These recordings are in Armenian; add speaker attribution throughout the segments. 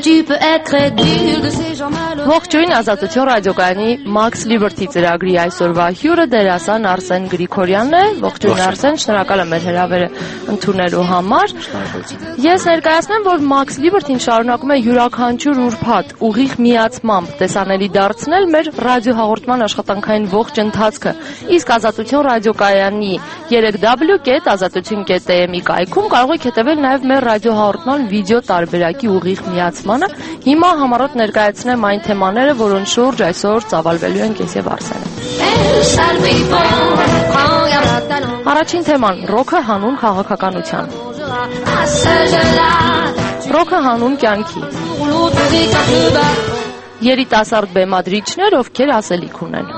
Speaker 1: Ողջույն, Ազատություն ռադիոկայանի Max Liberty ծրագրի այսօրվա հյուրը դերասան Արսեն Գրիգորյանն է։ Ողջույն Արսեն, շնորհակալ եմ հրավերը ընդունելու համար։ Ես ներկայացնեմ, որ Max Liberty-ն շարունակում է յուրաքանչյուր ուրբաթ ուղիղ միացմամբ տեսանելի դարձնել մեր ռադիոհաղորդման աշխատանքային ողջ ընթացքը։ Իսկ Ազատություն ռադիոկայանի 3w.azatutun.am-ի կայքում կարող եք հետևել նաև մեր ռադիոհաղորդման վիդեո տարբերակի ուղիղ միացմանը։ Հիմա համառոտ ներկայացնեմ այն թեմաները, որոնց շուրջ այսօր ծավալվելու ենք ես եւ Արսենը։ Առաջին թեման՝ ռոքը հանուն քաղաքականության։ Ռոքը հանուն կյանքի։ Երիտասարդ բեմադրիչներ, ովքեր ասելիք ունեն։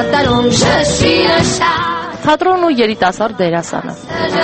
Speaker 1: Թատրոնն ու երիտասարդ դերասանը։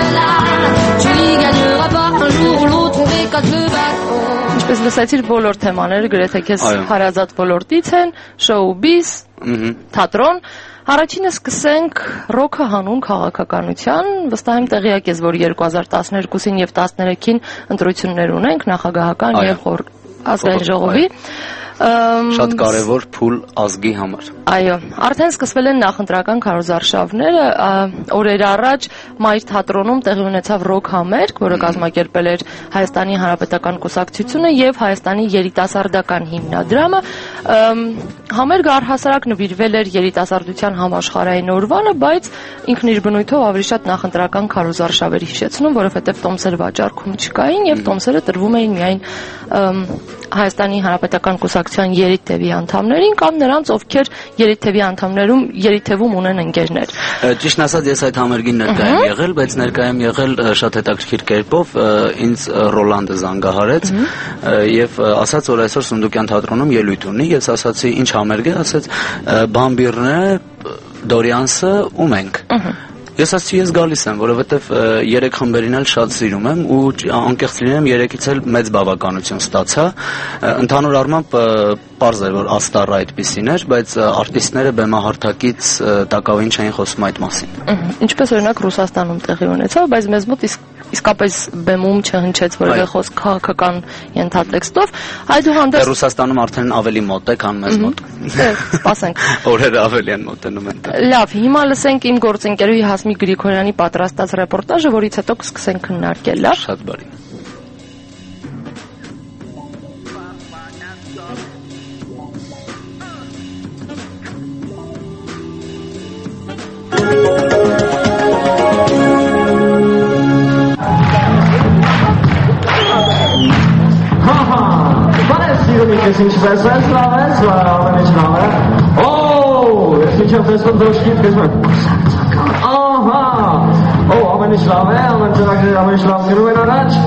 Speaker 1: Ինչպես լսեցիր, բոլոր թեմաները գրեթե քեզ հարազատ ոլորտից են, շոու-բիզ, թատրոն։ Առաջինը սկսենք ռոքը հանուն քաղաքականության։ Վստահ եմ տեղյակ ես, որ 2012-ին եւ 13-ին ընտրություններ ունենք նախագահական եւ ազգային ժողովի։
Speaker 2: Շատ կարևոր փուլ ազգի համար։
Speaker 1: Այո, արդեն սկսվել են նախընտրական քարոզարշավները, օրեր առաջ Մայր թատրոնում տեղի ունեցավ ռոք համերգ, որը կազմակերպել էր Հայաստանի Հանրապետական Կուսակցությունը եւ Հայաստանի երիտասարդական հիմնադրամը։ Համերգը առհասարակ նվիրվել էր երիտասարդության համաշխարհային օրվանը, բայց ինքն իր բնույթով ավելի շատ նախընտրական քարոզարշավեր հիշեցնում, որովհետեւ տոմսեր վաճառքում չկային եւ տոմսերը տրվում էին միայն Հայաստանի Հանրապետական Կուսակցության երիտթևի անդամներին կամ նրանց, ովքեր երիտթևում ունեն ընկերներ։
Speaker 2: Ճիշտն ասած, ես այդ համերգին ներկայ եմ եղել, բայց ներկայ եմ եղել շատ հետաքրքիր կերպով, ինձ Ռոլանդը զանգահարեց եւ ասաց, որ այսօր Սունդուկյան թատրոնում ելույթ ունի, ես ասացի, ինչ համերգ է, ասաց, Բամբիրն է, Դորյանսը ու մենք։ Ես ասացի, ես գալիս եմ, որովհետև 3 խմբերին էլ շատ սիրում եմ ու անկեղծ լինեմ 3-ից էլ մեծ բավականություն ստացա։ Ընդհանուր առմամբ պարզ էր, որ աստառը այդպիսին էր, բայց արտիստները բեմահարթակից տակավին չէին խոսում այդ մասին։
Speaker 1: Ինչպես օրինակ Ռուսաստանում տեղի ունեցավ, բայց մեզ մոտ իսկապես բեմում չհնչեց որևէ խոսք քաղաքական ենթատեքստով։ Այդուհանդերձ
Speaker 2: Ռուսաստանում արդեն ավելի մոտ է, քան մեզ մոտ։
Speaker 1: Սպասենք։
Speaker 2: Օրերը ավելի են մոտենում են։
Speaker 1: Լավ, հիմա լսենք իմ գործընկերուհի Հասմիկ Գրիգորյանի պատրաստած ռեպորտաժը, որից հետո կսկսենք քննարկել, լավ։
Speaker 2: Շատ բարի։
Speaker 3: Ես ինչպես ես լավ ես, ամենից լավ է։ Ես ինչպես ես դոշկիտ կեզմեն։ Ահա, ամենից լավ է, ամեն ծրագրեր ամենից լավ գրում են առաջ։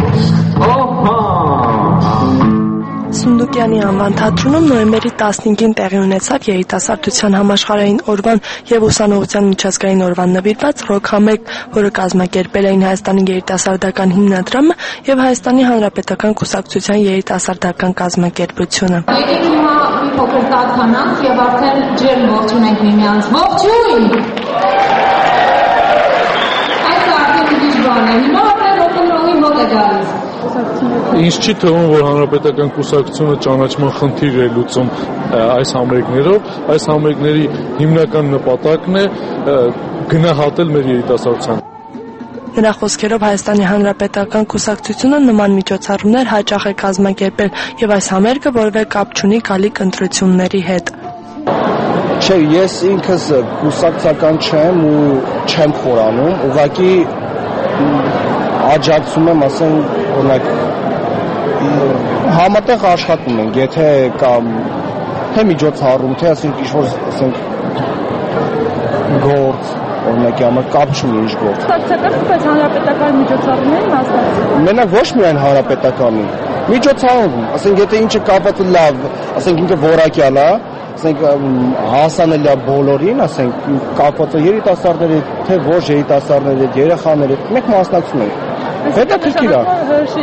Speaker 4: Սունդուկյանի անվան թատրոնում նոյեմբերի 15-ին տեղի ունեցավ երիտասարդության համաշխարհային օրվան եւ ուսանողության միջազգային օրվան նվիրված ռոք համերգ, որը կազմակերպել էին Հայաստանի երիտասարդական հիմնադրամը եւ Հայաստանի Հանրապետական Կուսակցության երիտասարդական կազմակերպությունը։
Speaker 5: Եկեք հիմա մի փոքր տաքանանք եւ արդեն ջերմ ողջունենք միմյանց։ Ողջույն։ Այս արդեն ինչ բան է։ Հիմա արդեն ռոքնռոլի մոտ է գալիս։
Speaker 6: Ինչ չի թվում, որ Հանրապետական Կուսակցությունը ճանաչման խնդիր է լուծում այս համերգներով, այս համերգների հիմնական նպատակն է գնահատել մեր երիտասարդությանը։
Speaker 4: Նրա խոսքերով Հայաստանի Հանրապետական Կուսակցությունը նման միջոցառումներ հաճախ է կազմակերպել եւ այս համերգը որևէ կապ չունի գալիք ընտրությունների հետ։
Speaker 7: Չէ, ես ինքս կուսակցական չեմ ու չեմ խորանում, ուղղակի աջակցում եմ, ասենք, օրինակ համատեղ աշխատում ենք, եթե կամ թե միջոցառում, թե ասենք ինչ-որ, ասենք, գործ, օրինակի համար կապ չունի ինչ գործ։
Speaker 4: Կուսակցական բայց հանրապետական միջոցառումների մասնակցում։
Speaker 7: Մենակ ոչ միայն հանրապետականի, միջոցառում, ասենք, եթե ինչը կապված է լավ, ասենք ինքը որակյալ է, ասենք հասանել է բոլորին, ասենք կապված է երիտասարդների, թե ոչ երիտասարդների, երեխաների, մենք մասնակցում ենք։ Հետաքրքիր է։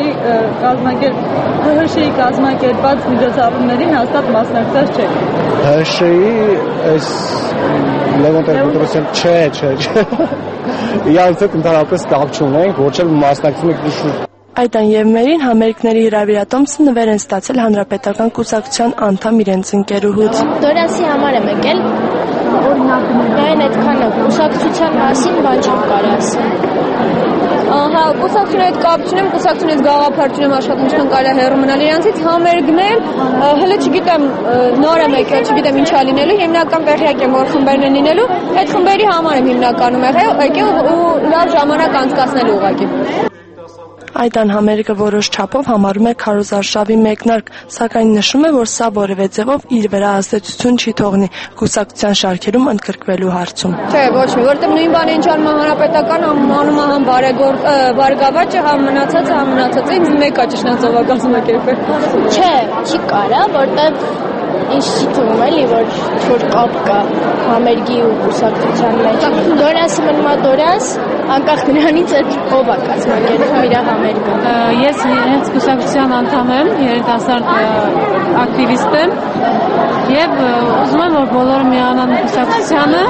Speaker 4: ՀՀՇ-ի կազմակերպած միջոցառումներին հաստատ մասնակցած չեք։
Speaker 7: ՀՀՇ-ի այս Լևոն Տեր-Պետրոսյան չէ։ Իրանց հետ ընդհանրապես կապ չունենք, ոչ էլ մասնակցում ենք։
Speaker 4: Այդան եւ Մերին համերգների հրավիրատոմսը նվեր են ստացել հանրապետական կուսակցության անդամ իրենց ընկերուհուց։
Speaker 8: Դորասի համար եմ եկել, միայն այդքանը կուսակցության մասին բան չեմ կարա ասել։
Speaker 9: Հա, կուսակցության հետ կապ չունեմ, կուսակցությունից գաղափար չունեմ աշխատանքն կարա հեռու մնալ իրանցից, համերգներ, հələ չգիտեմ, նոր եմ եկել, չգիտեմ ինչա լինելու, հիմնական տեղյակ եմ, որ խմբերն են լինելու, այդ խմբերի համար եմ հիմնականում եկել ու լավ ժամանակ անցկացնելու ուղղակի։
Speaker 4: Այդան համերգը որոշ չափով համարում է քարոզարշավի մեկնարկ, սակայն նշում է, որ սա որևէ ձևով իր վրա ազդեցություն չի թողնի կուսակցության շարքերում ընդգրկվելու հարցում։
Speaker 9: Չէ, ոչ մի, որտեղ նույն բանը ինչ անում հանրապետական, անում համ բարեգործը, համ մնացածը, ինձ մեկա ճշնացովա կազմակերպել։
Speaker 8: Չէ, չի կարա, որտեղ ինչ չի թվում էլի, որ կապ կա համերգի ու կուսակցության մեջ։ Դորասը մնում է Դորաս, անկախ նրանից այդ ով է կազմակերպում իր համերգը։
Speaker 10: Ես հենց կուսակցության անդամ եմ, երիտասարդ ակտիվիստ եմ եւ ուզում եմ, որ բոլորը միանան կուսակցությանը։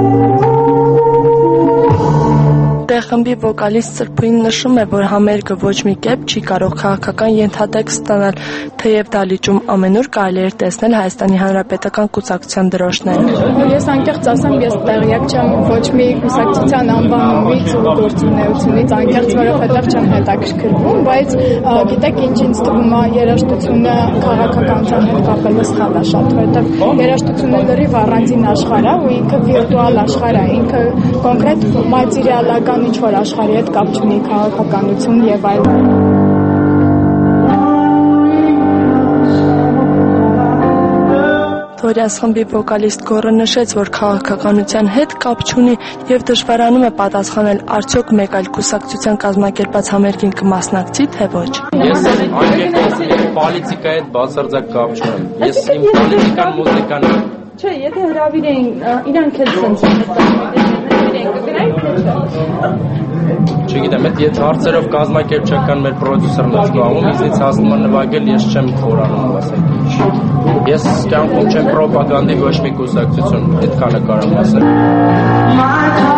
Speaker 4: Խմբի վոկալիստ Սրբույն նշում է, որ համերգը ոչ մի կերպ չի կարող քաղաքական ենթատեքստ ստանալ, թեև դալիճում ամենուր կարելի էր տեսնել Հայաստանի Հանրապետական կուսակցության դրոշները։
Speaker 11: Ես անկեղծ ասեմ, ես տեղյակ չեմ ոչ մի կուսակցության անվանումից ու գործունեությունից, անկեղծ որովհետև չեմ հետաքրքրվում, բայց գիտեք ինչ ինձ թվում է երաժշտությունը քաղաքականության հետ կապելու սխալ է շատ, որովհետև երաժշտությունը լրիվ առանձին աշխարհ է ու ինքը վիրտուալ աշխարհ է, ինքը կոնկրետ մատերիալական ինչ-որ աշխարհի հետ կապ չունի քաղաքականություն եւ այլն։ Դորաս խմբի վոկալիստ Գոռը նշեց, որ քաղաքականության հետ կապ չունի եւ դժվարանում է պատասխանել արդյոք մեկ այլ կուսակցության կազմակերպած համերգին կմասնակցի, թե ոչ։
Speaker 12: Ես անկեղծ պոլիտիկայի հետ բացարձակ կապ չունեմ։ Ես իմ պոլիտիկան մուզիկան
Speaker 5: Չէ, եթե հրավիրեին, իրանք էլ
Speaker 12: չգիտեմ, այդ հարցերով կազմակերպչական մեր պրոդյուսերն է զբաղվում, ինձ հասնում է նվագել, ես չեմ խորանում, ասեք ինչ։ Ես կյանքում չեմ պրոպագանդի ոչ մի կուսակցություն, այդքանը կարամ ասել։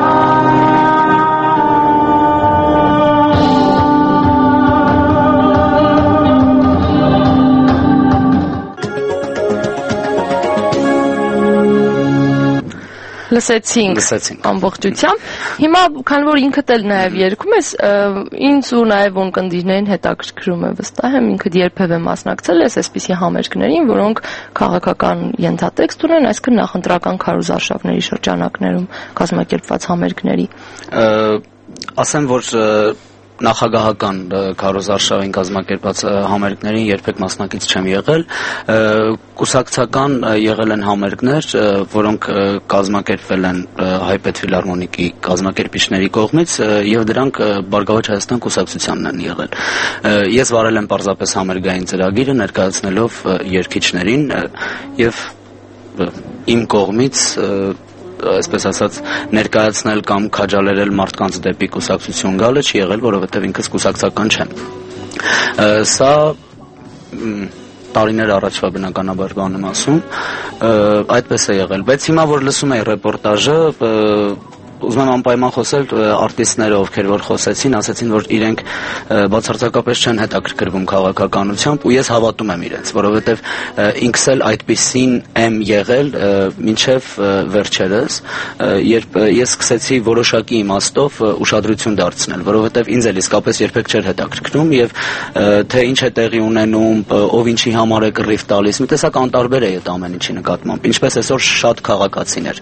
Speaker 1: Լսեցինք ամբողջությամբ։ Հիմա քանի որ ինքդ էլ նաև երգում ես, ինձ ու նաև ունկնդիրներին հետաքրքրում է, վստահ եմ ինքդ երբևէ մասնակցել ես այսպիսի համերգներին, որոնք քաղաքական ենթատեքստ ունեն, այսինքն նախընտրական քարոզարշավների շրջանակներում կազմակերպված համերգների։
Speaker 2: Ասեմ, որ նախագահական քարոզարշավին կազմակերպած համերգներին երբեք մասնակից չեմ եղել, կուսակցական եղել են համերգներ, որոնք կազմակերպվել են Հայ Պետֆիլհարմոնիկի կազմակերպիչների կողմից եւ դրանք Բարգավաճ Հայաստան կուսակցությանն են եղել։ Ես վարել եմ պարզապես համերգային ծրագիրը ներկայացնելով երգիչներին եւ իմ կողմից այսպես ասած ներկայացնել կամ քաջալերել մարդկանց դեպի կուսակցություն գալը չի եղել, որովհետև ինքս կուսակցական չեմ։ Սա տարիներ առաջվա բնականաբար բան եմ ասում, այդպես է եղել, բայց հիմա որ լսում եմ ռեպորտաժը, ուզում եմ անպայման խոսել արտիստները, ովքեր որ խոսեցին, ասացին, որ իրենք բացարձակապես չեն հետաքրքրվում քաղաքականությամբ ու ես հավատում եմ իրենց, որովհետև ինքս էլ այդպիսին եմ եղել մինչև վերջերս, երբ ես սկսեցի որոշակի իմաստով ուշադրություն դարձնել, որովհետև ինձ էլ իսկապես երբեք չէր հետաքրքրում եւ թե ինչ է տեղի ունենում, ով ինչի համար է կռիվ տալիս, մի տեսակ անտարբեր է այդ ամեն ինչի նկատմամբ, ինչպես այսօր շատ քաղաքացիներ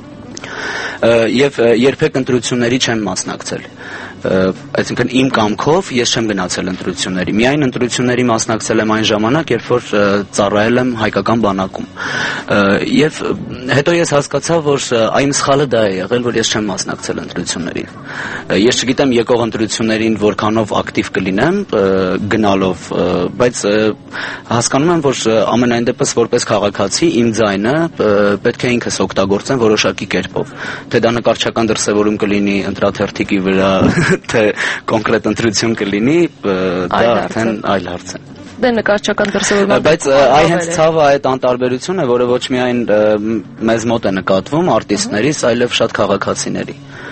Speaker 2: եւ երբեք ընտրությունների չեմ մասնակցել, այսինքն իմ կամքով ես չեմ գնացել ընտրությունների, միայն ընտրությունների մասնակցել եմ այն ժամանակ, երբ որ ծառայել եմ հայկական բանակում եւ հետո ես հասկացա, որ այն սխալը դա է եղել, որ ես չեմ մասնակցել ընտրություններին, ես չգիտեմ եկող ընտրություններին որքանով ակտիվ կլինեմ գնալով, բայց հասկանում եմ, որ ամենայն դեպս որպես քաղաքացի իմ ձայնը պետք է ինքս օգտագործեմ որոշակի կերպով, թե դա նկարչական դրսևորում կլինի ընտրաթերթիկի վրա, թե կոնկրետ ընտրություն կլինի, դա արդեն այլ հարց է։
Speaker 1: Դե նկարչական դրսևորումը։
Speaker 2: Բայց այ հենց ցավը այդ անտարբերությունը, որը ոչ միայն մեզ մոտ է նկատվում արտիստներից, այլև շատ քաղաքացիների։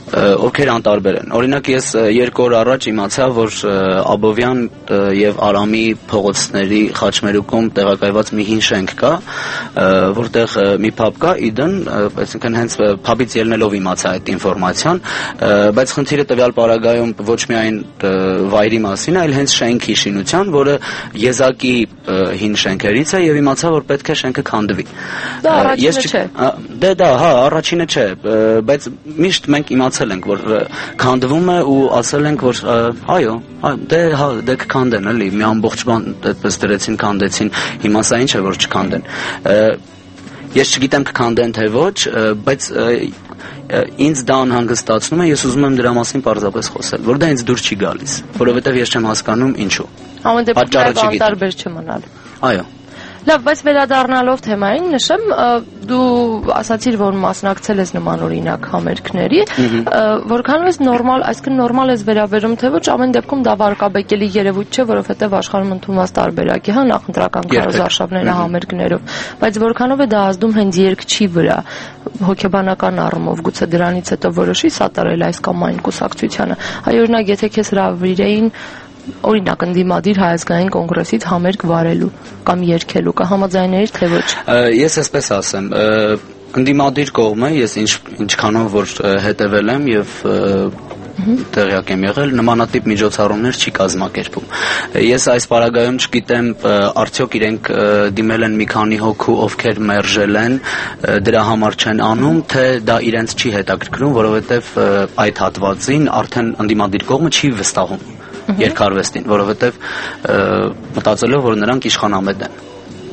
Speaker 2: ովքեր անտարբեր են։ Օրինակ ես 2 օր առաջ իմացա, որ Աբովյան եւ Արամի փողոցների խաչմերուկում տեղակայված մի հին շենք կա, որտեղ մի փաբ կա, իդն, այսինքն հենց փաբից ելնելով իմացա այդ ինֆորմացիան, բայց խնդիրը տվյալ պարագայում ոչ միայն վայրի մասին, այլ հենց շենքի շինության, որը եզակի հին շենքերից է եւ իմացա, որ պետք է շենքը քանդվի։
Speaker 1: Դա առաջինը չէ։
Speaker 2: Դե դա, հա, առաջինը չէ, բայց միշտ մենք իմացել ենք, որ քանդվում է ու ասել ենք, որ այո, դե կքանդեն, էլի, մի ամբողջ բան այդպես դրեցին, քանդեցին, հիմա սա ինչ է, որ չքանդեն։ Ես չգիտեմ կքանդեն թե ոչ, բայց ինձ դա անհանգստացնում է, ես ուզում եմ դրա մասին պարզապես խոսել, որ դա ինձ դուր չի գալիս, որովհետև ես չեմ հասկանում ինչու։
Speaker 1: Ամեն դեպքում անտարբեր չմնալ։
Speaker 2: Այո։
Speaker 1: Լավ, բայց վերադառնալով թեմային նշեմ, դու ասացիր, որ մասնակցել ես նման օրինակ համերգների, որքանով ես նորմալ, այսինքն նորմալ ես վերաբերում, թե ոչ, ամեն դեպքում դա վարկաբեկելի երևույթ չէ, որովհետև աշխարհում ընդունված տարբերակ է, հա, նախընտրական քարոզարշավները համերգներով, բայց որքանով է դա ազդում հենց երգչի վրա, հոգեբանական առումով, գուցե դրանից հետո որոշի սատարել այս կամ այն կուսակցությանը։ Այ օրինակ, եթե քեզ հրավիրեին օրինակ ընդդիմադիր հայազգային կոնգրեսից համերգ վարելու կամ երգելու, կհամաձայնեիր թե ոչ։
Speaker 2: Ես այսպես ասեմ, ընդդիմադիր կողմը ես ինչքանով որ հետևել եմ եւ տեղյակ եմ եղել, նմանատիպ միջոցառումներ չի կազմակերպում։ Ես այս պարագայում չգիտեմ, արդյոք իրենք դիմել են մի քանի հոգու, ովքեր մերժել են, դրա համար չեն անում, թե դա իրենց չի հետաքրքրում, որովհետև այդ հատվածին արդեն ընդդիմադիր կողմը չի վստահում երկարվեստին, որովհետև մտածելով, որ նրանք իշխանամետ են։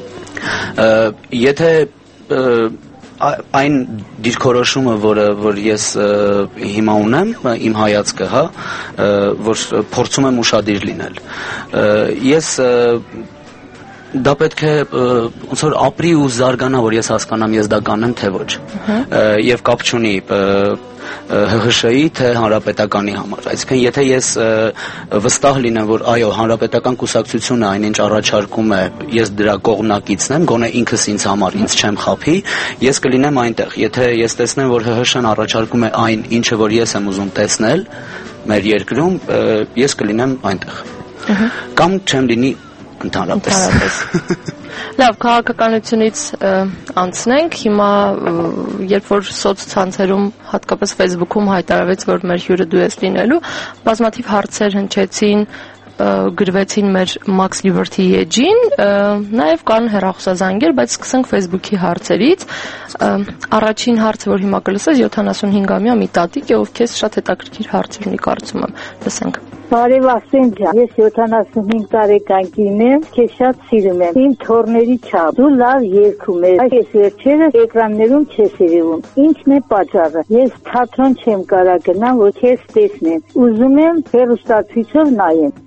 Speaker 2: Եթե այն դիրքորոշումը, որ ես հիմա ունեմ, իմ հայացքը, հա, որ փորձում եմ ուշադիր լինել։ Ես դա պետք է ոնց որ ապրի ու զարգանա, որ ես հասկանամ ես դա կանեմ թե ոչ։ Եվ կապ չունի ՀՀՇ-ի թե հանրապետականի համար։ Այսինքն եթե ես վստահ լինեմ, որ այո, հանրապետական կուսակցությունը այնինչ առաջարկում է, ես դրա կողմնակիցն եմ, գոնե ինքս ինձ համար ինձ չեմ խափի, ես կլինեմ այնտեղ։ Եթե ես տեսնեմ, որ ՀՀՇ-ն առաջարկում է այն, ինչը որ ես եմ ուզում տեսնել մեր երկրում, ես կլինեմ այնտեղ։ Կամ չեմ լինի ընդհանրապես։
Speaker 1: Լավ, քաղաքականությունից անցնենք, հիմա երբ որ սոցցանցերում, հատկապես Facebook-ում հայտարարվեց, որ մեր հյուրը դու ես լինելու, բազմաթիվ հարցեր հնչեցին, գրվեցին մեր Max Liberty էջին, նաև կան հեռախոսազանգեր, բայց սկսենք Facebook-ի հարցերից։ Առաջին հարցը, որ հիմա կլսես, 75-ամյա մի տատիկ է, ով քեզ շատ հետաքրքիր հարցեր ունի, կարծում եմ։ Լսենք։
Speaker 13: Բարև Ասեն ջան, ես 75 տարեկան կին եմ, քեզ շատ սիրում եմ, իմ թորների չափ, դու լավ երգում ես, այս վերջերս էկրաններում չես երևում, ինչն է պատճառը, ես թատրոն չեմ կարող գնամ, որ քեզ տեսնեմ, ուզում եմ հեռուստացույցով նայեմ։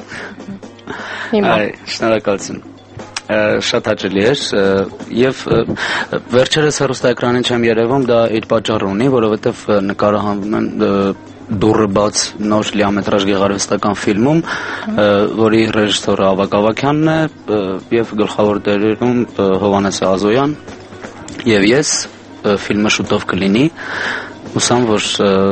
Speaker 2: Շնորհակալություն։ Շատ հաճելի էր եւ վերջերս հեռուստաէկրանին չեմ երևում, դա իր պատճառը ունի, որովհետեւ նկարահանվում եմ դուրը բաց նոր լիամետրաժ գեղարվեստական ֆիլմում, որի ռեժիսորը Ավագ Ավագյանն է եւ գլխավոր դերերում Հովհաննես Ազոյան եւ ես, ֆիլմը շուտով կլինի, հուսամ որ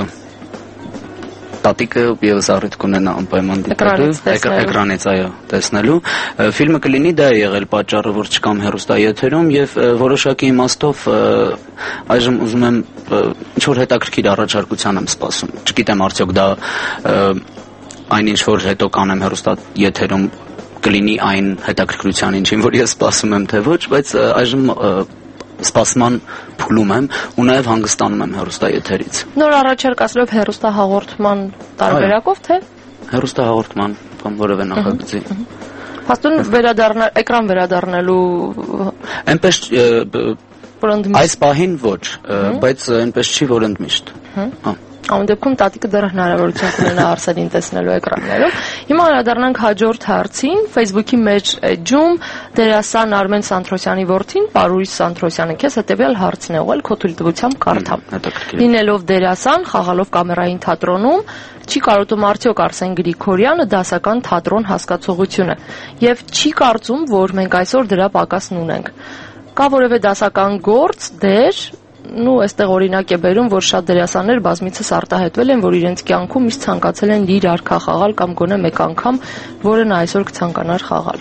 Speaker 2: տատիկը եւս առիթ կունենա անպայման դիտելու, էկրանից այո, տեսնելու։ Ֆիլմը կլինի, դա է եղել պատճառը, որ չկամ հեռուստաեթերում եւ որոշակի իմաստով այժմ ուզում եմ ինչ-որ հետաքրքիր առաջարկության եմ սպասում։ Չգիտեմ արդյոք դա այն ինչ որ հետո կանեմ հեռուստաեթերում կլինի այն հետաքրքրության ինչին որ ես սպասում եմ թե ոչ, բայց այժմ սպասման փուլում եմ ու նաև հանգստանում եմ հեռուստաեթերից։
Speaker 1: Նոր առաջարկ ասելով հեռուստահաղորդման տարբերակով թե
Speaker 2: հեռուստահաղորդման կամ որևէ նախագծի։
Speaker 1: Հաստուն էկրան վերադառնալու
Speaker 2: այնպես այս պահին ոչ, բայց այնպես չի որ ընդմիշտ։
Speaker 1: Ամեն դեպքում տատիկը դեռ հնարավորություն կունենա Արսենին տեսնելու էկրաններում։ Հիմա անդրադառնանք հաջորդ հարցին։ Facebook-ի մեր էջում դերասան Արմեն Սանթրոսյանի որդին Պարույր Սանթրոսյանը քեզ հետևյալ հարցն է ուղղել, քո թույլտվությամբ կարդամ։ Լինելով դերասան, խաղալով կամերային թատրոնում, չի կարոտում արդյոք Արսեն Գրիգորյանը դասական թատրոն հասկացողությունը եւ չի կարծում, որ մենք այսօր դրա պակասն ունենք։ Կա որևէ դասական գործ, դեր այստեղ օրինակ է բերում, որ շատ դերասաններ բազմիցս արտահայտվել են, որ իրենց կյանքում միշտ ցանկացել են լիր արքա խաղալ կամ գոնե մեկ անգամ, որը նա այսօր կցանկանար խաղալ։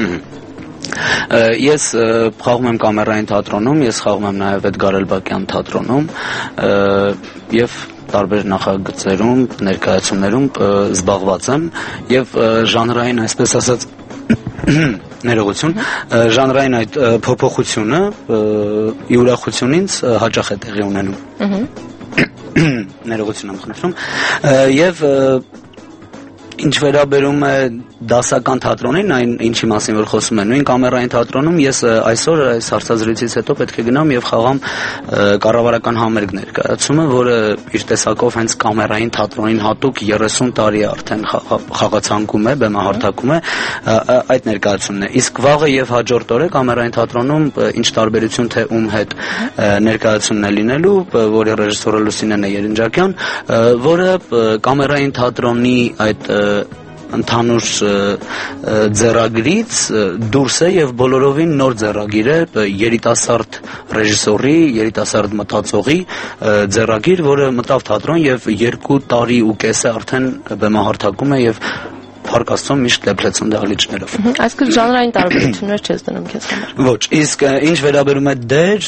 Speaker 2: Ես խաղում եմ կամերային թատրոնում, ես խաղում եմ նաև Էդգար Էլբակյան թատրոնում եւ տարբեր նախագծերում, ներկայացումներում զբաղված եմ եւ ժանրային, այսպես ասած, ներողություն, ժանրային այդ փոփոխությունը ի ուրախություն ինձ հաճախ է տեղի ունենում։ Ներողություն եմ խնդրում եւ ինչ վերաբերում է դասական թատրոնին, այն ինչի մասին որ խոսում են, նույն կամերային թատրոնում ես այսօր այս հարցազրույցից հետո պետք է գնամ եւ խաղամ կառավարական համերգ ներկայացումը, որը իր տեսակով հենց կամերային թատրոնին հատուկ 30 տարի արդեն խաղացանկում է, բեմահարթակում է այդ ներկայացումն է։ Իսկ վաղը եւ հաջորդ օրը կամերային թատրոնում ինչ տարբերություն թե ում հետ ներկայացումն է լինելու, որի ռեժիսորը Լուսինեն է Երնջակյան, որը կամերային թատրոնի այդ ընդհանուր ձեռագրից դուրս է եւ բոլորովին նոր ձեռագիր է երիտասարդ ռեժիսորի, երիտասարդ մտածողի ձեռագիր, որը մտավ թատրոն եւ 2 տարի ու կես է արդեն բեմահարթակում է եւ Փառք Աստծո միշտ լեփլեցուն դահլիճներով։
Speaker 1: Այսինքն ժանրային տարբերություններ չես դնում քեզ համար։
Speaker 2: Ոչ, իսկ ինչ վերաբերում է դեր,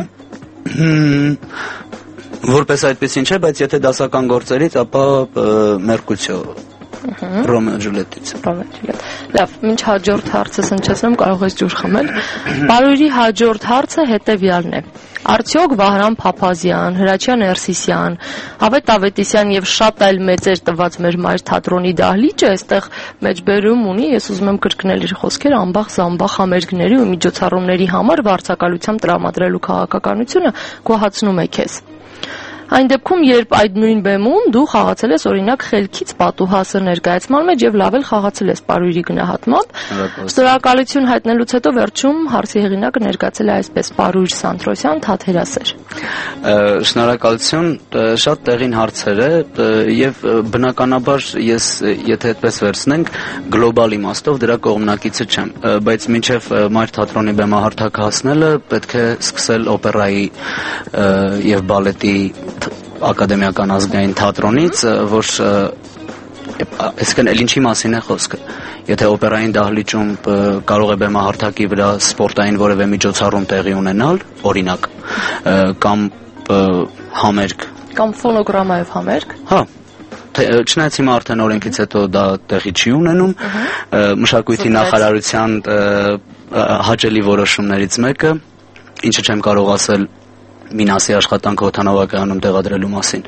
Speaker 2: որպես այդպեսին չէ, բայց եթե դասական գործերից, ապա Մերկուցիո Ռոմեո Ջուլիետից։
Speaker 1: Լավ, մինչ հաջորդ հարցս հնչեցնեմ, կարող ես ջուր խմել։ Պարույրի հաջորդ հարցը հետևյալն է. Արդյոք Վահրամ Փափազյան, Հրաչյա Ներսիսյան, Ավետ Ավետիսյան եւ շատ այլ մեծեր տված մեր մայր թատրոնի դահլիճը այստեղ մեջբերում ունի, ես ուզում եմ կրկնել իր խոսքերը, ամբախ-զամբախ համերգների ու միջոցառումների համար վարձակալությամբ տրամադրելու քաղաքականությունը գոհացնում է քեզ։ Այն դեպքում, երբ այդ նույն բեմում դու խաղացել ես օրինակ Խելքից պատուհասը ներկայացման մեջ եւ լավ էլ խաղացել ես Պարույրի գնահատմամբ, շնորհակալություն հայտնելուց հետո վերջում հարցի հեղինակը ներկայացել է այսպես. Պարույր Սանթրոսյան, Թաթերասեր։
Speaker 2: Շնորհակալություն, շատ տեղին հարցեր է եւ բնականաբար ես եթե այդպես վերցնենք գլոբալ իմաստով դրա կողմնակիցը չեմ, բայց մինչեւ մայր թատրոնի բեմահարթակ հասնելը պետք է սկսել օպերայի եւ բալետի ակադեմիական ազգային թատրոնից, որ այսինքն էլ ինչի մասին է խոսքը։ Եթե օպերային դահլիճում կարող է բեմահարթակի վրա սպորտային որևէ միջոցառում տեղի ունենալ, օրինակ, կամ համերգ,
Speaker 1: կամ ֆոնոգրամայով համերգ,
Speaker 2: հա, չնայած հիմա արդեն օրենքից հետո դա տեղի չի ունենում, մշակույթի նախարարության հաճելի որոշումներից մեկը, ինչը չեմ կարող ասել Մինասի աշխատանքը օդանավակայանում տեղադրելու մասին։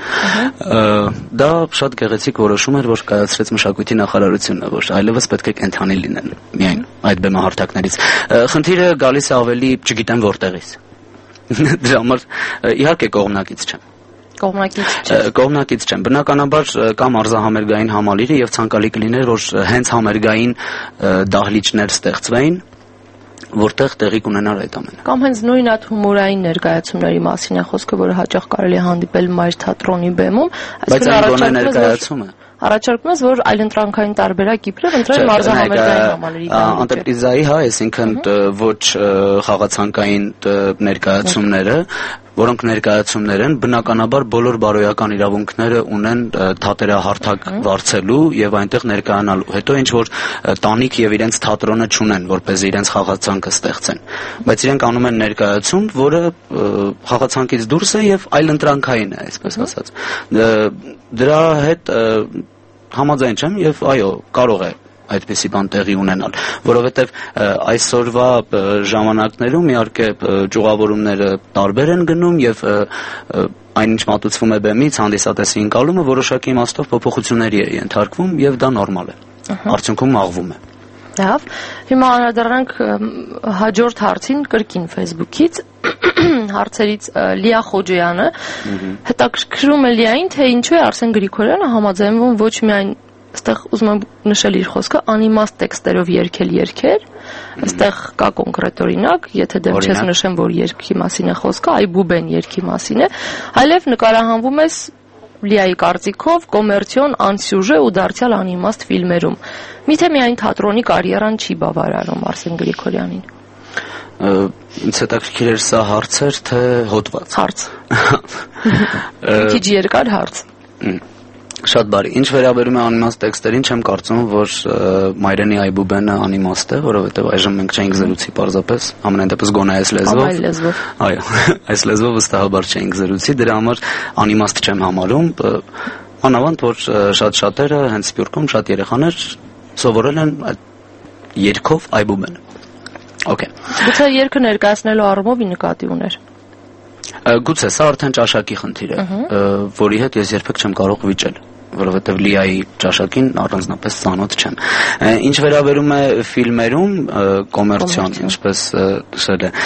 Speaker 2: Դա շատ գեղեցիկ որոշում էր, որ կայացրեց մշակույթի նախարարությունը, որ այլևս պետք է կենթանի լինեն միայն այդ բեմահարթակներից։ Խնդիրը գալիս է ավելի, չգիտեմ որտեղից։ Դրա համար իհարկե կողմնակից չեմ։ Կողմնակից չեմ։ Բնականաբար կա մարզահամերգային համալիրը եւ ցանկալի կլիներ, որ հենց համերգային դահլիճներ ստեղծվեին, որտեղ տեղի կունենար այդ ամենը։
Speaker 1: Կամ հենց նույն այդ հումորային ներկայացումների մասին է խոսքը, որը հաճախ կարելի է հանդիպել մայր թատրոնի բեմում,
Speaker 2: բայց այն գոնե ներկայացում է։
Speaker 1: Առաջարկում ես, որ այլընտրանքային տարբերակ իբրև ընտրել մարզահամերգային համալիրի դահլիճը։
Speaker 2: Անտրեպիզայի, հա, այսինքն ոչ խաղացանկային ներկայացումները, որոնք ներկայացումներ են, բնականաբար բոլոր բարոյական իրավունքները ունեն թատերահարթակ վարձելու եւ այնտեղ ներկայանալու։ Հետո ինչ որ տանիք եւ իրենց թատրոնը չունեն, որպեսզի իրենց խաղացանկը ստեղծեն, բայց իրենք անում են ներկայացում, որը խաղացանկից դուրս է եւ այլընտրանքային է, այսպես ասած։ Դրա հետ համաձայն չեմ եւ այո, կարող է այդպիսի բան տեղի ունենալ, որովհետև այսօրվա ժամանակներում իհարկե ճյուղավորումները տարբեր են գնում եւ այնինչ մատուցվում է բեմից հանդիսատեսի ընկալումը որոշակի իմաստով փոփոխությունների է ենթարկվում եւ դա նորմալ է։ Արդյունքում մաղվում է։
Speaker 1: Լավ, հիմա անդրադառնանք հաջորդ հարցին կրկին Facebook-ից հարցերից Լիա Խոջոյանը հետաքրքրում է Լիային, թե ինչու է Արսեն Գրիգորյանը համաձայնվում ոչ միայն այստեղ ուզում եմ նշել իր խոսքը անիմաստ տեքստերով երգել երգեր, այստեղ կա կոնկրետ օրինակ, եթե դեմ չես նշեմ, որ երգի մասին է խոսքը, Այբուբեն երգի մասին է, այլև նկարահանվում ես Լիայի կարծիքով կոմերցիոն անսյուժե ու դարձյալ անիմաստ ֆիլմերում։ Միթե միայն թատրոնի կարիերան չի բավարարում Արսեն Գրիգորյանին։
Speaker 2: Ինձ հետաքրքիր էր սա հարց էր, թե հոդված։
Speaker 1: Հարց։ Քիչ երկար հարց։
Speaker 2: Շատ բարի։ Ինչ վերաբերում է անիմաստ տեքստերին, չեմ կարծում, որ Մայրենի Այբուբենը անիմաստ է, որովհետև այժմ մենք չենք զրուցի պարզապես, ամենայն դեպս գոնե այս լեզվով։ Այո, այս լեզվով վստահաբար չենք զրուցի, դրա համար անիմաստ չեմ համարում, անավանդ որ շատ-շատերը հենց Սփյուռքում շատ երեխաներ սովորել են երգով Այբուբենը։ Okay։
Speaker 1: Գուցե երգը ներկայացնելու առումով ի նկատի ուներ։
Speaker 2: Գուցե սա արդեն ճաշակի խնդիր է, որի հետ ես երբեք չեմ կարող վիճել, որովհետև Լիայի ճաշակին առանձնապես ծանոթ չեմ։ Ինչ վերաբերում է ֆիլմերում կոմերցիոն, ինչպես նշել է,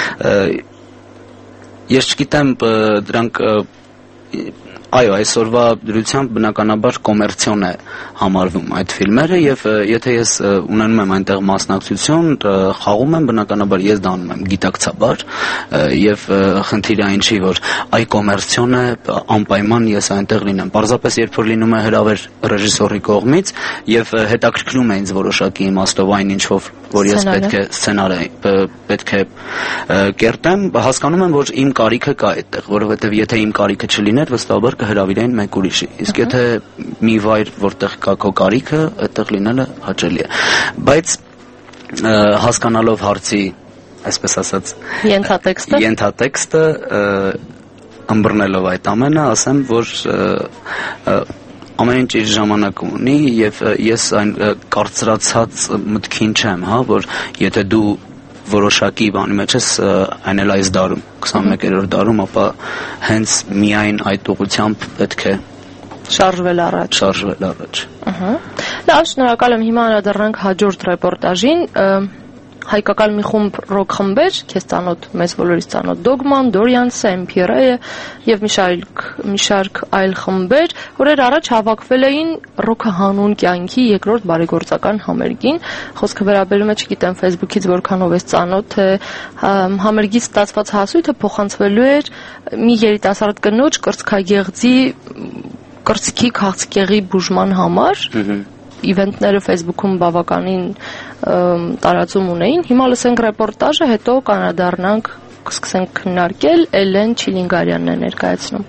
Speaker 2: ես չգիտեմ դրանք այո, այսօրվա դրությամբ բնականաբար կոմերցիոն է համարվում այդ ֆիլմերը եւ եթե ես ունենում եմ այնտեղ մասնակցություն, խաղում եմ բնականաբար ես դա անում եմ գիտակցաբար եւ խնդիրը այնչի որ այ կոմերցիոն է անպայման ես այնտեղ լինեմ։ Պարզապես երբ որ լինում է հրավեր ռեժիսորի կողմից եւ հետաքրքրում է ինձ որոշակի իմաստով այն ինչով որ ես պետք է սցենարը պետք է կերտեմ, հասկանում եմ որ իմ կարիքը կա այդտեղ, որովհետեւ եթե իմ կարիքը չլիներ, վստահաբար կհրավիրեին մեկ ուրիշի։ Իսկ եթե մի վայր որտեղ կա քո կարիքը, այդտեղ լինելը հաճելի է։ Բայց հասկանալով հարցի, այսպես ասած, ենթատեքստը ըմբռնելով այդ ամենը, ասեմ, որ ամեն ինչ իր ժամանակը ունի եւ ես այն կարծրացած մտքին չեմ, հա, որ եթե դու որոշակի բանի մեջ ես այն էլ այս դարում 21-րդ դարում, ապա հենց միայն այդ ուղղությամբ պետք է
Speaker 1: շարժվել առաջ։ Լավ, շնորհակալ եմ։ Հիմա անդրադառնանք հաջորդ ռեպորտաժին։ Հայկական մի խումբ ռոք խմբեր, քեզ ծանոթ, մեզ բոլորիս ծանոթ Dogman, Dorian-ը, Empire-ը եւ մի շարք այլ խմբեր, որեր առաջ հավաքվել էին ռոքը հանուն կյանքի երկրորդ բարեգործական համերգին։ Խոսքը վերաբերում է, չգիտեմ, Facebook-ից որքանով ես ծանոթ, թե համերգից ստացված հասույթը փոխանցվելու էր մի երիտասարդ կնոջ կրծքագեղձի կրծքի քաղցկեղի բուժման համար։ Իվենտները Facebook-ում բավականին տարածում ունեին։ Հիմա լսենք ռեպորտաժը, հետո կանադառնանք, կսկսենք քննարկել, Էլեն Չիլինգարյանն է ներկայացնում։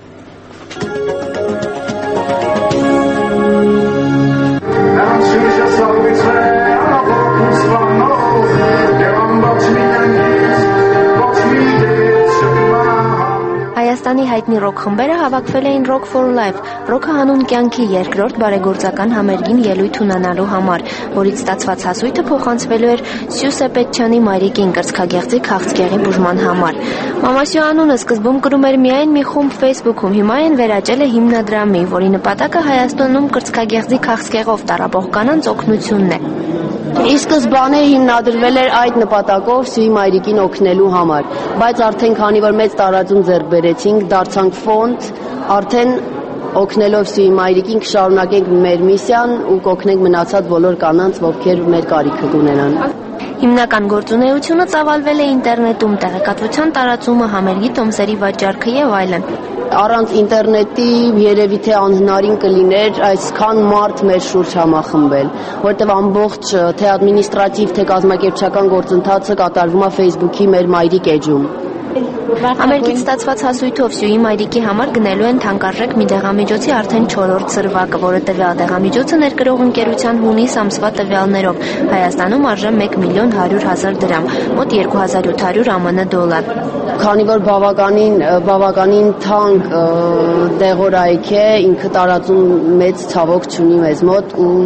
Speaker 14: Հայաստանի հայտնի ռոք խմբերը հավաքվել էին Rock for Life, ռոքը հանուն կյանքի երկրորդ բարեգործական համերգին ելույթ ունենալու համար, որից ստացված հասույթը փոխանցվելու էր Սյուսե Պետչյանի մայրիկին կրծքագեղձի քաղցկեղի բուժման համար։ Մամասյո անունը սկզբում կրում էր միայն մի խումբ Facebook-ում, հիմա այն վերաճել է հիմնադրամի, որի նպատակը Հայաստանում կրծքագեղձի քաղցկեղով տառապող կանանց օգնությունն է։
Speaker 15: Ի սկզբանե հիմնադրվել էր այդ նպատակով Սյուի մայրիկին օգնելու համար, բայց արդեն քանի որ մեծ տարածում ձեռք բերեցինք, դարձանք ֆոնդ, արդեն օգնելով Սյուի մայրիկին կշարունակենք մեր միսիան ու կօգնենք մնացած բոլոր կանանց, ովքեր մեր կարիքը կունենան։
Speaker 14: Հիմնական գործունեությունը ծավալվել է ինտերնետում, տեղեկատվության տարածումը, համերգի տոմսերի վաճառքը եւ այլն։
Speaker 15: Առանց ինտերնետի երևի թե անհնարին կլիներ այսքան մարդ մեր շուրջ համախմբել, որտեղ ամբողջ թե ադմինիստրատիվ, թե կազմակերպչական գործընթացը կատարվում է Facebook-ի մեր մայրիկ էջում։
Speaker 14: Համերգից ստացված հասույթով Սյուի մայրիկի համար գնելու են թանկարժեք մի դեղամիջոցի արդեն 4-րդ սրվակը, որը տվյալ դեղամիջոցը ներկրող ընկերության հունիս ամսվա տվյալներով Հայաստանում արժե 1.100.000 դրամ, մոտ 2700 ԱՄՆ դոլար։
Speaker 15: Քանի որ բավականին թանկ դեղորայք է, ինքը տարածում մեծ ցավոք չունի մեզ մոտ ու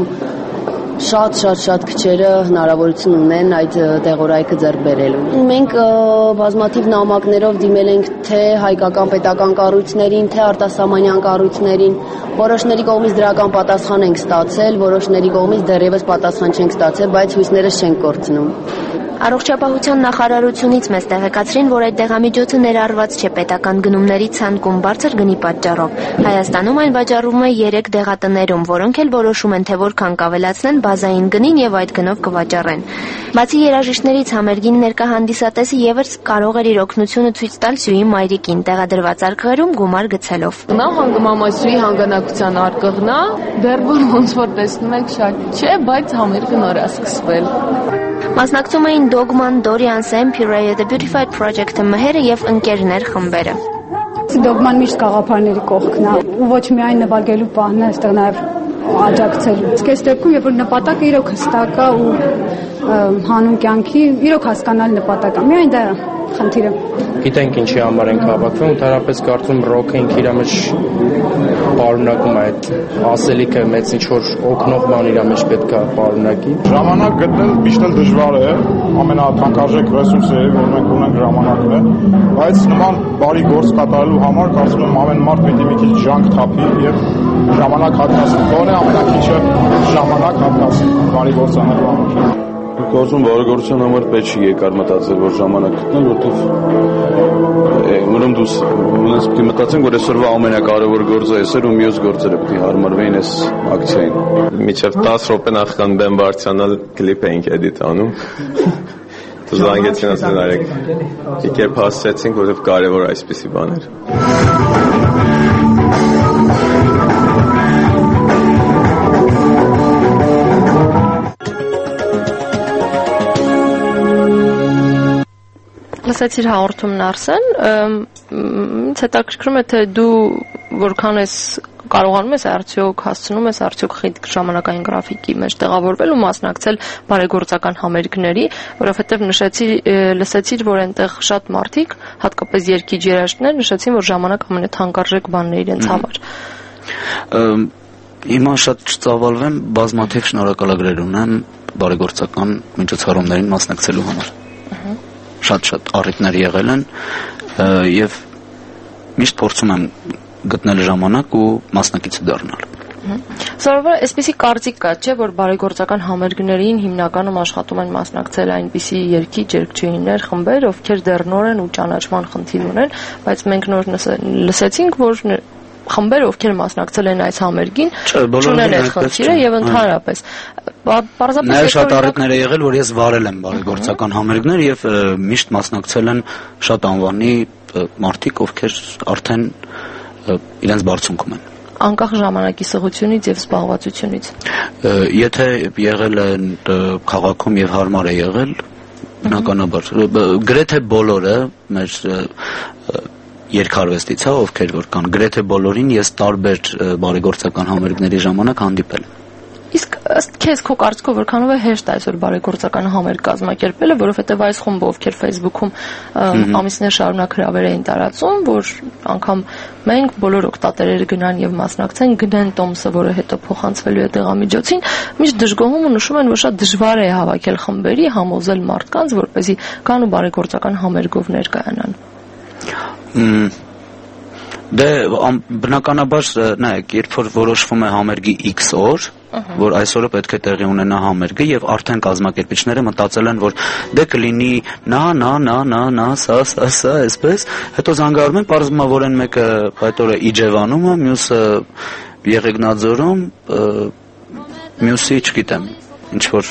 Speaker 15: շատ քչերը հնարավորություն ունեն այդ դեղորայքը ձեռք բերելու։ Մենք բազմաթիվ նամակներով դիմել ենք թե հայկական պետական կառույցներին, թե արտասահմանյան կառույցներին, որոշների կողմից դրական պատասխան ենք ստացել, որոշների կողմից դեռևս պատասխան չենք ստացել, բայց հույսներս չենք կորցնում։
Speaker 14: Առողջապահության նախարարությունից մեզ տեղեկացրին, որ այդ դեղամիջոցը ներառված չէ պետական գնումների ցանկում բարձր գնի պատճառով։ Հայաստանում այն վաճառվում է 3 դեղատներում, որոնք էլ որոշում են, թե որքան կավելացնեն բազային գնին եւ այդ գնով կվաճառեն։ Բացի երաժիշտներից համերգին ներկա հանդիսատեսը եւս կարող էր իր օգնությունը ցույց տալ Սյուի մայրիկին, տեղադրված արկղերում գումար գցելով։
Speaker 16: Նա հանգմամասյուի հանգանակության արկղն է, դեռ ոնց որ տեսնում եք շատ չէ, բայց համերգը նոր է սկսվել։
Speaker 14: Մասնակցում էին Dogman, Dorian, Sam Puree, The Beautified Project-ը, Մհերը եւ ընկերներ խմբերը։
Speaker 11: Դոգման միշտ գաղափարների կողքն է ու ոչ միայն նվագելու պահն է, այստեղ նաև աջակցելու։ Այս դեպքում, երբ որ նպատակը իրոք հստակ է ու հանուն կյանքի իրոք հասկանալ նպատակը, միայն դա է խնդիրը։
Speaker 12: Գիտենք ինչի համար ենք հավաքվում, ընդհանրապես կարծում ռոքը ինքը իր մեջ պարունակում է այդ ասելիքը, մեծ ինչ որ օգնող բան իր մեջ պետք է պարունակի։
Speaker 17: Ժամանակ գտնել միշտ էլ դժվար է, ամենաթանկարժեք ռեսուրսը, որ մենք ունենք ժամանակն է, բայց նման բարի գործ կատարելու համար կարծում եմ ամեն մարդ պետք է մի քիչ ջանք թափի եւ ժամանակ հատկացնի, որը ամենակիչը ժամանակ հատկացնի բարի գործ անելու համար։
Speaker 18: Գործում բարեգործության համար պետք չի երկար մտածել, որ ժամանակ գտնել, որովհետև ուրեմն դուս ունես պետք է մտածենք, որ այսօրվա ամենակարևոր գործը էս էր ու մյուս գործերը պետք է հարմարվեին այս ակցիային։
Speaker 19: Մինչև 10 րոպե նախքան բեմ բարձրանալ կլիպ էինք էդիտ անում։ Դու զանգեցին ասեն արեք։ Եկեք հասցրեցինք, որովհետև կարևոր այսպիսի բաներ։
Speaker 1: Լսեցիր հաղորդումն Արսեն, ինձ հետաքրքրում է թե դու որքան ես կարողանում ես արդյոք հասցնում ես արդյոք խիտ ժամանակային գրաֆիկի մեջ տեղավորվել ու մասնակցել բարեգործական համերգների, որովհետև լսեցիր, որ այնտեղ շատ մարդիկ, հատկապես երգիչ երաժիշտներ նշեցին, որ ժամանակ ամենաթանկարժեք բանն է իրենց համար։
Speaker 2: Հիմա շատ ծավալվեմ, բազմաթիվ շնորհակալագրեր ունեմ բարեգործական միջոցառումներին մասնակցելու համար։ Շատ առիթներ եղել են եւ միշտ փորձում եմ գտնել ժամանակ ու մասնակից դառնալ։
Speaker 1: Սովորաբար այսպիսի կարծիք կա, չէ, որ բարեգործական համերգներին հիմնականում աշխատում են մասնակցել այնպիսի երգիչ երգչուհիներ, խմբեր, ովքեր դեռ նոր են ու ճանաչման խնդիր ունեն, բայց մենք նոր լսեցինք, որ խմբեր, ովքեր մասնակցել են այս համերգին, չունեն այդ խնդիրը եւ ընդհանրապես պարզապես
Speaker 2: Նաև շատ առիթներ է եղել, որ ես վարել եմ բարեգործական համերգներ եւ միշտ մասնակցել են շատ անվանի մարդիկ, ովքեր արդեն իրենց բարձունքում են։
Speaker 1: Անկախ ժամանակի սղությունից եւ զբաղվածությունից։
Speaker 2: Եթե եղել են քաղաքում եւ հարմար է եղել, բնականաբար գրեթե բոլորը մեր երկարվեստից, ովքեր որ կան, գրեթե բոլորին ես տարբեր բարեգործական համերգների ժամանակ հանդիպել եմ։
Speaker 1: Իսկ ըստ քեզ քո կարծիքով որքանով է հեշտ այսօր բարեգործական համերգ կազմակերպելը, որովհետև այս խումբը, ովքեր Facebook-ում ամիսներ շարունակ հրավեր էին տարածում, որ անգամ մենք բոլոր օգտատերերը գնան եւ մասնակցեն, գնեն տոմսը, որը հետո փոխանցվելու է դեղամիջոցին, միշտ դժգոհում ու նշում են, որ շատ դժվար է հավաքել խմբերի, համոզել մարդկանց, որպեսզի կան ու բարեգործական համերգով ներկայանան։
Speaker 2: Դե բնականաբար նայեք, երբ որ որոշվում է համերգի X օր, որ այսօրը պետք է տեղի ունենա համերգը եւ արդեն կազմակերպիչները մտածել են, որ դե կլինի նա, սա, այսպես, հետո զանգահարում են, պարզվում է, որ այն մեկը այդ օրը Իջևանում է, մյուսը Եղեգնաձորում, մյուսի, չգիտեմ, ինչ որ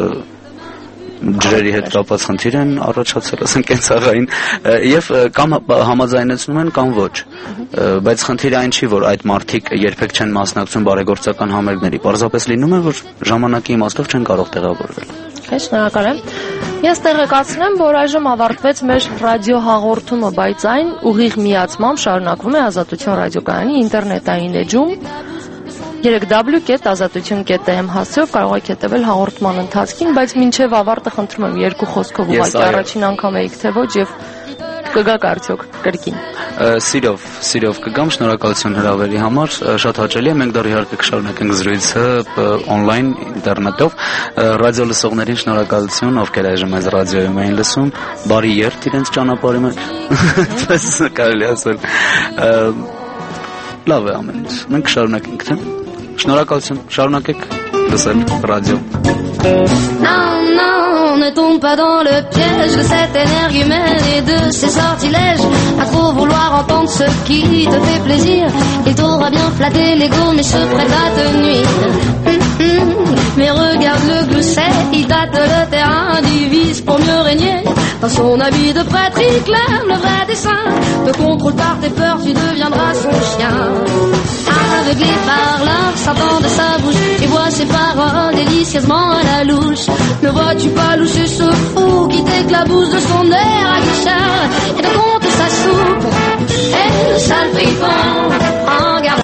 Speaker 2: ջրերի հետ կապված խնդիր են առաջացել, ասենք կենցաղային եւ կամ համաձայնեցնում են կամ ոչ, բայց խնդիրը այն չի, որ այդ մարդիկ երբեք չեն մասնակցում բարեգործական համերգների, պարզապես լինում է, որ ժամանակի իմաստով չեն կարող տեղավորվել։
Speaker 1: Շնորհակալ եմ։ Ես տեղեկացնեմ, որ այժմ ավարտվեց մեր ռադիո հաղորդումը, բայց այն ուղիղ միացմամբ շարունակվում է Ազատություն ռադիոկայանի ինտերնետային էջում www.azatutun.am հասցեով կարող եք հետևել հաղորդման ընթացքին, բայց մինչև ավարտը խնդրում եմ երկու խոսքով ուղղակի առաջին անգամ եք թե ոչ եւ կգաք արդյոք կրկին։
Speaker 2: Սիրով կգամ, շնորհակալություն հրավերի համար, շատ հաճելի է, մենք դեռ իհարկե կշարունակենք զրույցը on-line ինտերնետով, ռադիո լսողներին շնորհակալություն, ովքեր այժմ այս ռադիոյում էին լսում, բարի երթ իրենց ճանապարհի մեջ, այդպես կարելի ասել, լավ է ամեն ինչ, մենք կշարունակենք, թե շնորհակալություն, շարունակեք լսել ռադիո։
Speaker 20: Non, ne tombe pas dans le piège de cette énergie humaine et de ses sortilèges. À trop vouloir entendre ce qui te fait plaisir, il t'aura bien flatté l'ego mais se prête à te nuire. Mais regarde le glousset, il tâte le terrain, divise pour mieux régner. Dans son habit de prêtre, il clame le vrai dessein. Te contrôle par tes peurs, tu deviendras son chien. Aveuglé par leur s'entend de sa bouche et voit ses paroles délicieusement à la louche. Ne vois-tu pas loucher ce fou qui t'éclabousse de son air à guichard et te compte sa soupe et le sale paysan en garde.